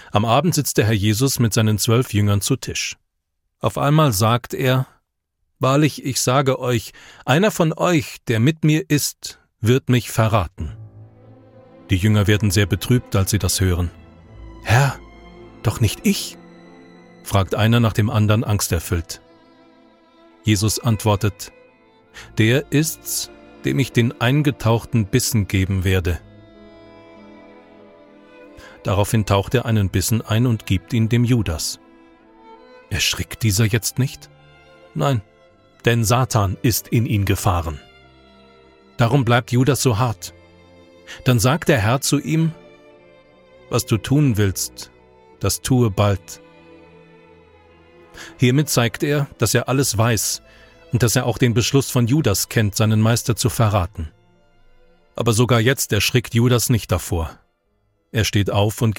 Am Abend sitzt der Herr Jesus mit seinen 12 Jüngern zu Tisch. Auf einmal sagt er: »Wahrlich, ich sage euch, einer von euch, der mit mir isst, wird mich verraten.« Die Jünger werden sehr betrübt, als sie das hören. »Herr, doch nicht ich?« fragt einer nach dem anderen angsterfüllt. Jesus antwortet: »Der ist's, dem ich den eingetauchten Bissen geben werde.« Daraufhin taucht er einen Bissen ein und gibt ihn dem Judas. Erschrickt dieser jetzt nicht? Nein, denn Satan ist in ihn gefahren. Darum bleibt Judas so hart. Dann sagt der Herr zu ihm: »Was du tun willst, das tue bald.« Hiermit zeigt er, dass er alles weiß und dass er auch den Beschluss von Judas kennt, seinen Meister zu verraten. Aber sogar jetzt erschrickt Judas nicht davor. Er steht auf und